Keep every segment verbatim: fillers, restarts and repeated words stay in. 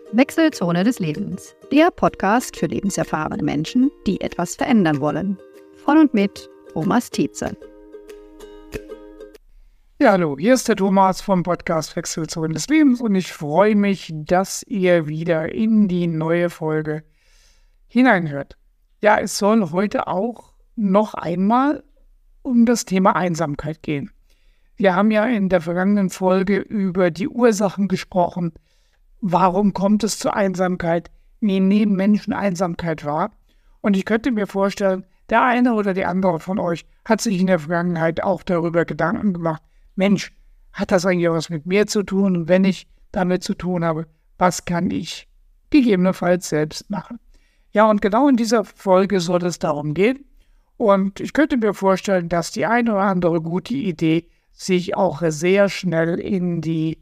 Wechselzone des Lebens, der Podcast für lebenserfahrene Menschen, die etwas verändern wollen. Von und mit Thomas Tietze. Ja, hallo, hier ist der Thomas vom Podcast Wechselzone des Lebens und ich freue mich, dass ihr wieder in die neue Folge hineinhört. Ja, es soll heute auch noch einmal um das Thema Einsamkeit gehen. Wir haben ja in der vergangenen Folge über die Ursachen gesprochen. Warum kommt es zur Einsamkeit? Wie nehmen Menschen Einsamkeit wahr? Und ich könnte mir vorstellen, der eine oder die andere von euch hat sich in der Vergangenheit auch darüber Gedanken gemacht, Mensch, hat das eigentlich was mit mir zu tun? Und wenn ich damit zu tun habe, was kann ich gegebenenfalls selbst machen? Ja, und genau in dieser Folge soll es darum gehen. Und ich könnte mir vorstellen, dass die eine oder andere gute Idee sich auch sehr schnell in die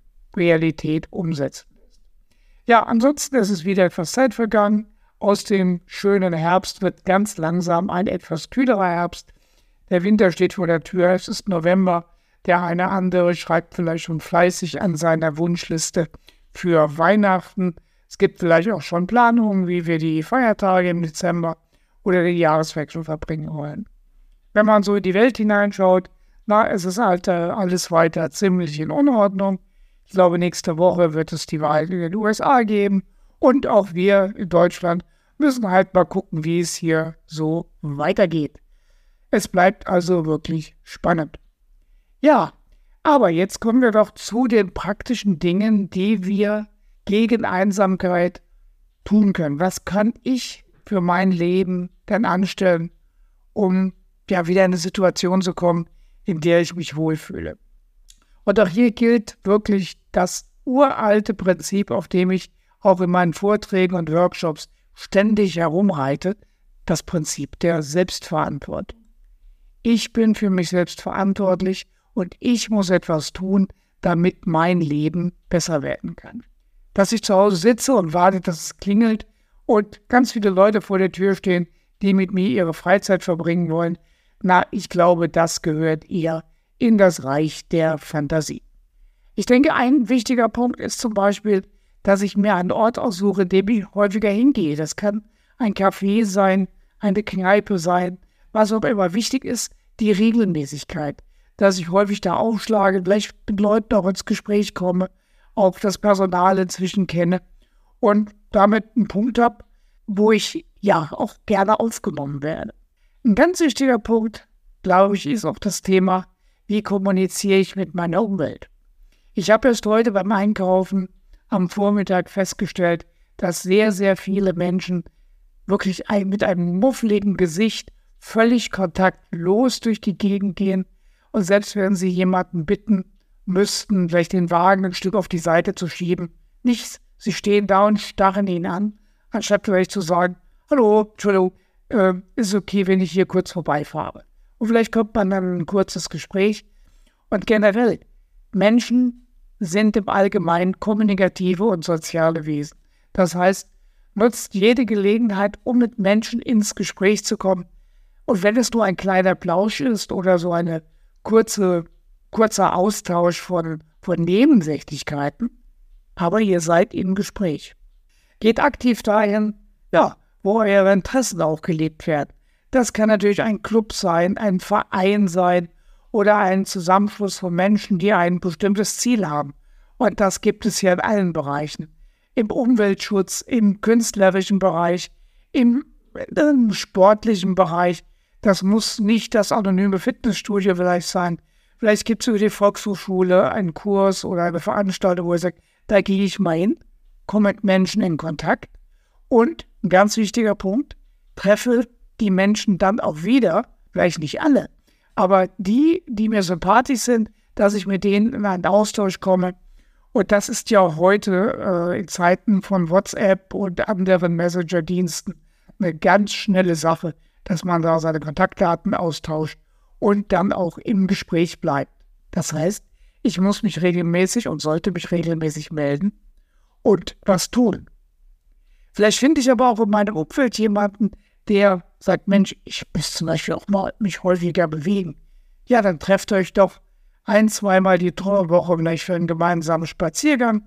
Realität umsetzen lässt. Ja, ansonsten ist es wieder etwas Zeit vergangen. Aus dem schönen Herbst wird ganz langsam ein etwas kühlerer Herbst. Der Winter steht vor der Tür, es ist November. Der eine oder andere schreibt vielleicht schon fleißig an seiner Wunschliste für Weihnachten. Es gibt vielleicht auch schon Planungen, wie wir die Feiertage im Dezember oder den Jahreswechsel verbringen wollen. Wenn man so in die Welt hineinschaut, na, es ist halt äh, alles weiter ziemlich in Unordnung. Ich glaube, nächste Woche wird es die Wahl in den U S A geben. Und auch wir in Deutschland müssen halt mal gucken, wie es hier so weitergeht. Es bleibt also wirklich spannend. Ja, aber jetzt kommen wir doch zu den praktischen Dingen, die wir gegen Einsamkeit tun können. Was kann ich für mein Leben denn anstellen, um ja wieder in eine Situation zu kommen, in der ich mich wohlfühle? Und auch hier gilt wirklich das uralte Prinzip, auf dem ich auch in meinen Vorträgen und Workshops ständig herumreite, das Prinzip der Selbstverantwortung. Ich bin für mich selbst verantwortlich und ich muss etwas tun, damit mein Leben besser werden kann. Dass ich zu Hause sitze und warte, dass es klingelt und ganz viele Leute vor der Tür stehen, die mit mir ihre Freizeit verbringen wollen, na, ich glaube, das gehört eher in das Reich der Fantasie. Ich denke, ein wichtiger Punkt ist zum Beispiel, dass ich mir einen Ort aussuche, in dem ich häufiger hingehe. Das kann ein Café sein, eine Kneipe sein, was auch immer. Wichtig ist die Regelmäßigkeit, dass ich häufig da aufschlage, vielleicht mit Leuten auch ins Gespräch komme, auch das Personal inzwischen kenne und damit einen Punkt habe, wo ich ja auch gerne aufgenommen werde. Ein ganz wichtiger Punkt, glaube ich, ist auch das Thema, wie kommuniziere ich mit meiner Umwelt. Ich habe erst heute beim Einkaufen am Vormittag festgestellt, dass sehr, sehr viele Menschen wirklich ein, mit einem muffligen Gesicht völlig kontaktlos durch die Gegend gehen und selbst wenn sie jemanden bitten müssten, vielleicht den Wagen ein Stück auf die Seite zu schieben, nichts. Sie stehen da und starren ihn an, anstatt vielleicht zu sagen, hallo, Entschuldigung, äh, ist okay, wenn ich hier kurz vorbeifahre. Und vielleicht kommt man dann in ein kurzes Gespräch. Und generell, Menschen sind im Allgemeinen kommunikative und soziale Wesen. Das heißt, nutzt jede Gelegenheit, um mit Menschen ins Gespräch zu kommen. Und wenn es nur ein kleiner Plausch ist oder so eine kurze, kurzer Austausch von, von Nebensächlichkeiten, aber ihr seid im Gespräch. Geht aktiv dahin, ja, wo eure Interessen auch gelebt werden. Das kann natürlich ein Club sein, ein Verein sein oder ein Zusammenschluss von Menschen, die ein bestimmtes Ziel haben. Und das gibt es hier in allen Bereichen. Im Umweltschutz, im künstlerischen Bereich, im, im sportlichen Bereich. Das muss nicht das anonyme Fitnessstudio vielleicht sein. Vielleicht gibt es über die Volkshochschule einen Kurs oder eine Veranstaltung, wo ihr sagt, da gehe ich mal hin, komme mit Menschen in Kontakt. Und ein ganz wichtiger Punkt, treffe die Menschen dann auch wieder, vielleicht nicht alle, aber die, die mir sympathisch sind, dass ich mit denen in einen Austausch komme. Und das ist ja heute äh, in Zeiten von WhatsApp und anderen Messenger-Diensten eine ganz schnelle Sache, dass man da seine Kontaktdaten austauscht und dann auch im Gespräch bleibt. Das heißt, ich muss mich regelmäßig und sollte mich regelmäßig melden und was tun. Vielleicht finde ich aber auch in meinem Umfeld jemanden, der sagt, Mensch, ich muss zum Beispiel auch mal mich häufiger bewegen. Ja, dann trefft euch doch ein, zweimal die Woche vielleicht für einen gemeinsamen Spaziergang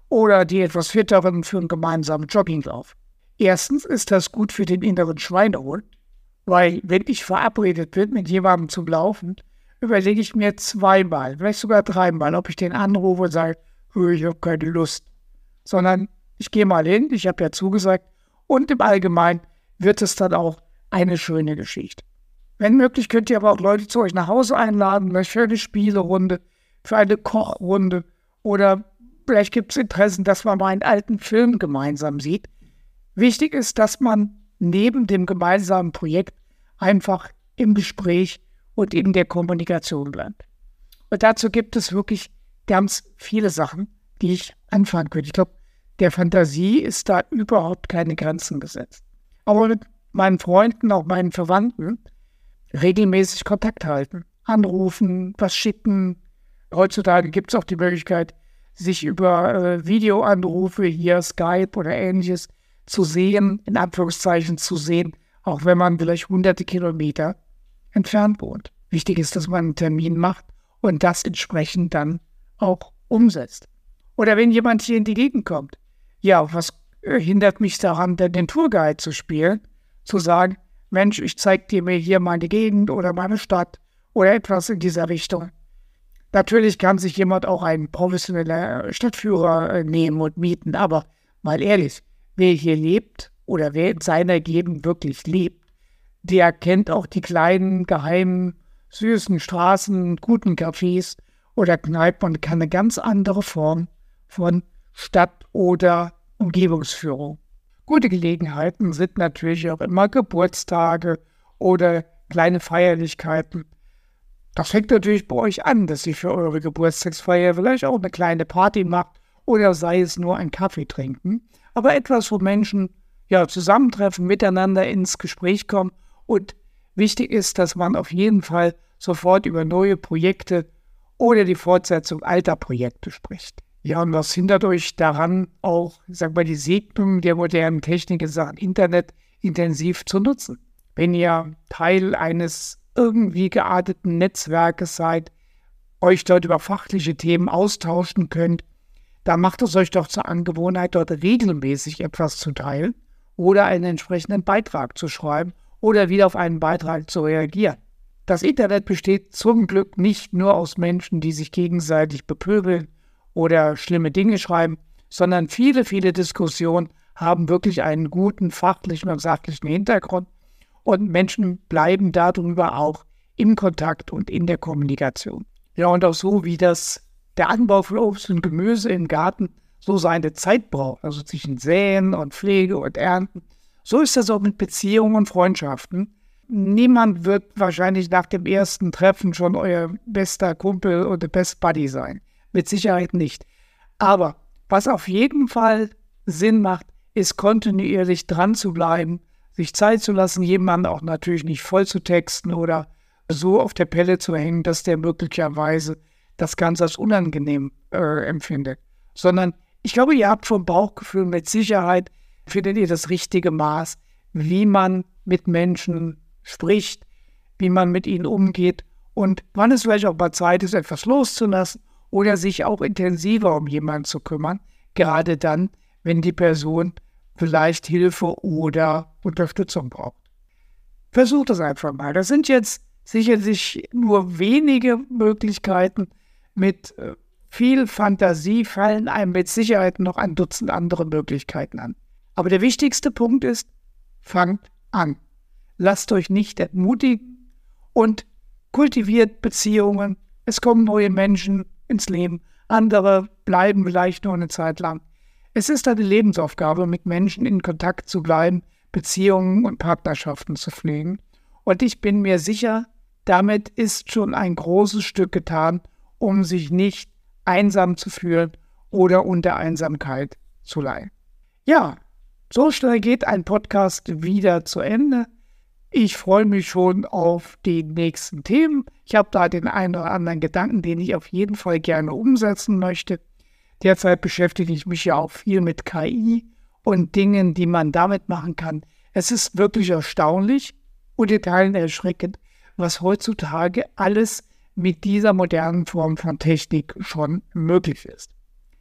oder die etwas fitteren für einen gemeinsamen Jogginglauf. Erstens ist das gut für den inneren Schweinehund, weil wenn ich verabredet bin mit jemandem zum Laufen, überlege ich mir zweimal, vielleicht sogar dreimal, ob ich den anrufe und sage, ich habe keine Lust, sondern ich gehe mal hin, ich habe ja zugesagt und im Allgemeinen wird es dann auch eine schöne Geschichte. Wenn möglich, könnt ihr aber auch Leute zu euch nach Hause einladen, für eine Spielerunde, für eine Kochrunde oder vielleicht gibt es Interessen, dass man mal einen alten Film gemeinsam sieht. Wichtig ist, dass man neben dem gemeinsamen Projekt einfach im Gespräch und in der Kommunikation bleibt. Und dazu gibt es wirklich ganz viele Sachen, die ich anfangen könnte. Ich glaube, der Fantasie ist da überhaupt keine Grenzen gesetzt. Aber mit meinen Freunden, auch meinen Verwandten, regelmäßig Kontakt halten, anrufen, was schicken. Heutzutage gibt es auch die Möglichkeit, sich über äh, Videoanrufe, hier Skype oder Ähnliches, zu sehen, in Anführungszeichen zu sehen, auch wenn man vielleicht hunderte Kilometer entfernt wohnt. Wichtig ist, dass man einen Termin macht und das entsprechend dann auch umsetzt. Oder wenn jemand hier in die Gegend kommt, ja, was äh, hindert mich daran, denn den Tourguide zu spielen, zu sagen, Mensch, ich zeige dir mir hier meine Gegend oder meine Stadt oder etwas in dieser Richtung. Natürlich kann sich jemand auch einen professionellen Stadtführer äh, nehmen und mieten, aber mal ehrlich, wer hier lebt oder wer in seiner Gegend wirklich lebt, der kennt auch die kleinen, geheimen, süßen Straßen, guten Cafés oder Kneipen und kann eine ganz andere Form von Stadt- oder Umgebungsführung. Gute Gelegenheiten sind natürlich auch immer Geburtstage oder kleine Feierlichkeiten. Das fängt natürlich bei euch an, dass ihr für eure Geburtstagsfeier vielleicht auch eine kleine Party macht oder sei es nur ein Kaffee trinken. Aber etwas, wo Menschen ja, zusammentreffen, miteinander ins Gespräch kommen. Und wichtig ist, dass man auf jeden Fall sofort über neue Projekte oder die Fortsetzung alter Projekte spricht. Ja, und was hindert euch daran, auch, sag mal, die Segnung der modernen Technik in Sachen Internet intensiv zu nutzen? Wenn ihr Teil eines irgendwie gearteten Netzwerkes seid, euch dort über fachliche Themen austauschen könnt, dann macht es euch doch zur Angewohnheit, dort regelmäßig etwas zu teilen oder einen entsprechenden Beitrag zu schreiben oder wieder auf einen Beitrag zu reagieren. Das Internet besteht zum Glück nicht nur aus Menschen, die sich gegenseitig bepöbeln oder schlimme Dinge schreiben, sondern viele, viele Diskussionen haben wirklich einen guten fachlichen und sachlichen Hintergrund und Menschen bleiben darüber auch im Kontakt und in der Kommunikation. Ja, und auch so wie das der Anbau von Obst und Gemüse im Garten so seine Zeit braucht, also zwischen Säen und Pflege und Ernten, so ist das auch mit Beziehungen und Freundschaften. Niemand wird wahrscheinlich nach dem ersten Treffen schon euer bester Kumpel oder Best Buddy sein. Mit Sicherheit nicht. Aber was auf jeden Fall Sinn macht, ist kontinuierlich dran zu bleiben, sich Zeit zu lassen, jemanden auch natürlich nicht voll zu texten oder so auf der Pelle zu hängen, dass der möglicherweise das Ganze als unangenehm äh, empfindet. Sondern ich glaube, ihr habt vom Bauchgefühl mit Sicherheit, findet ihr das richtige Maß, wie man mit Menschen spricht, wie man mit ihnen umgeht und wann es vielleicht auch mal Zeit ist, etwas loszulassen oder sich auch intensiver um jemanden zu kümmern, gerade dann, wenn die Person vielleicht Hilfe oder Unterstützung braucht. Versucht es einfach mal. Das sind jetzt sicherlich nur wenige Möglichkeiten. Mit äh, viel Fantasie fallen einem mit Sicherheit noch ein Dutzend andere Möglichkeiten an. Aber der wichtigste Punkt ist, fangt an. Lasst euch nicht entmutigen und kultiviert Beziehungen. Es kommen neue Menschen ins Leben. Andere bleiben vielleicht nur eine Zeit lang. Es ist eine Lebensaufgabe, mit Menschen in Kontakt zu bleiben, Beziehungen und Partnerschaften zu pflegen. Und ich bin mir sicher, damit ist schon ein großes Stück getan, um sich nicht einsam zu fühlen oder unter Einsamkeit zu leiden. Ja, so schnell geht ein Podcast wieder zu Ende. Ich freue mich schon auf die nächsten Themen. Ich habe da den einen oder anderen Gedanken, den ich auf jeden Fall gerne umsetzen möchte. Derzeit beschäftige ich mich ja auch viel mit K I und Dingen, die man damit machen kann. Es ist wirklich erstaunlich und in Teilen erschreckend, was heutzutage alles mit dieser modernen Form von Technik schon möglich ist.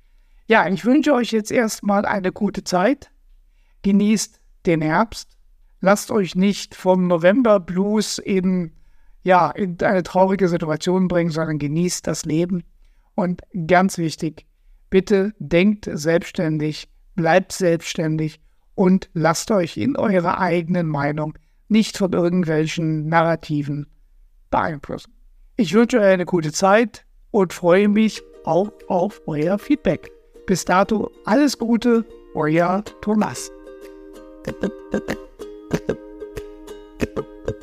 Ja, ich wünsche euch jetzt erstmal eine gute Zeit. Genießt den Herbst. Lasst euch nicht vom November-Blues in, ja, in eine traurige Situation bringen, sondern genießt das Leben. Und ganz wichtig, bitte denkt selbstständig, bleibt selbstständig und lasst euch in eurer eigenen Meinung nicht von irgendwelchen Narrativen beeinflussen. Ich wünsche euch eine gute Zeit und freue mich auch auf euer Feedback. Bis dato alles Gute, euer Thomas.